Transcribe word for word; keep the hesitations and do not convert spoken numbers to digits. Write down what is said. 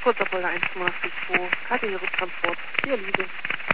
Kurzer Folge eins Komma zwei, Kartierungstransport, hier Liebe.